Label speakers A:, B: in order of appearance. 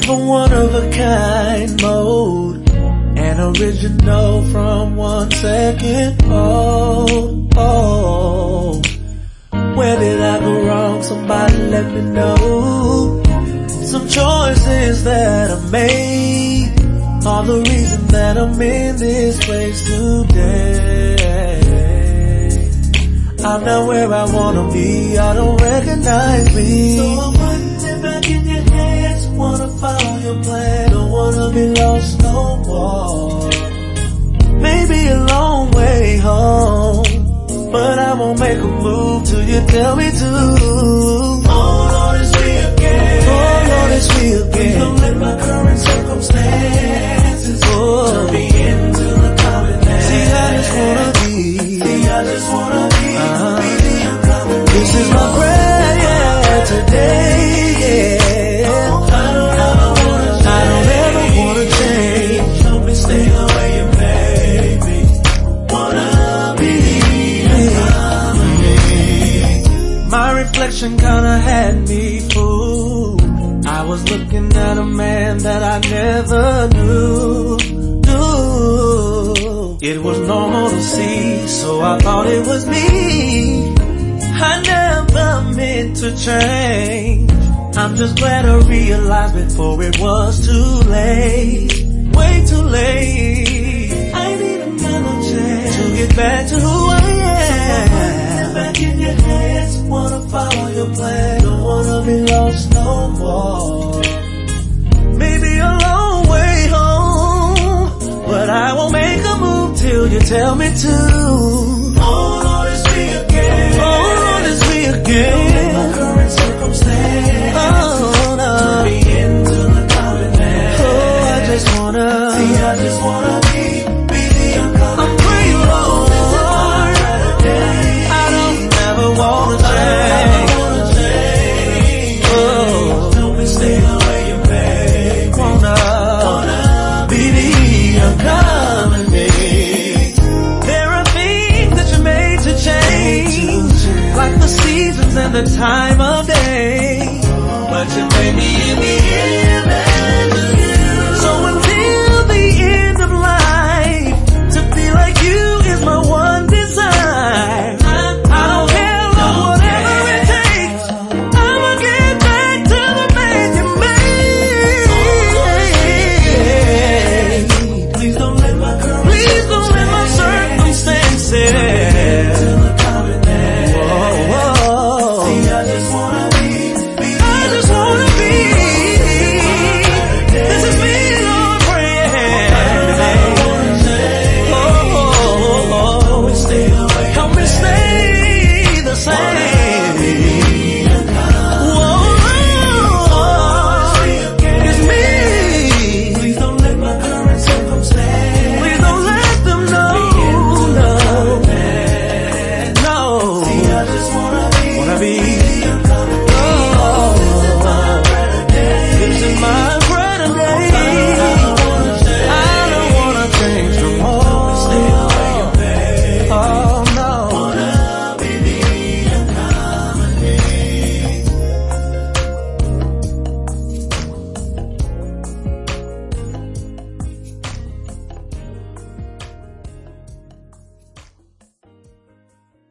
A: a one-of-a-kind mode, an original from 1 second. Oh, where did I go wrong? Somebody let me know. Some choices that I made are the reason that I'm in this place today. I'm not where I wanna be, I don't recognize me. So I'm putting it back in your hands, wanna follow your plan, don't wanna be lost no more. Maybe a long way home, but I won't make a move till you tell me to. Oh Lord, it's me again. Oh Lord, it's me again. Please don't let my current circumstances turn me into the common man. See, I just wanna be. See, I just wanna be. This is my prayer today. Yeah. I don't ever wanna change. Help me stay the way you made me. Wanna be. My reflection kinda had me fooled. I was looking at a man that I never knew. It was normal to see, so I thought it was me. I never meant to change. I'm just glad I realized before it was too late. Way too late. I need another chance to get back to who I am. Back in your hands, wanna follow your plan, don't wanna be lost no more. Maybe a long way home, but I won't make a move till you tell me to. Oh Lord, it's me again. Oh Lord, it's me again. My current circumstance. Oh no. Turn me into the common man. Oh, I just wanna. See, I just wanna be the uncommon. I'm free, Lord. I don't ever wanna change. Oh, don't be stay the way you made. Wanna be the uncommon me. There are things that you made to change, like the seasons and the time of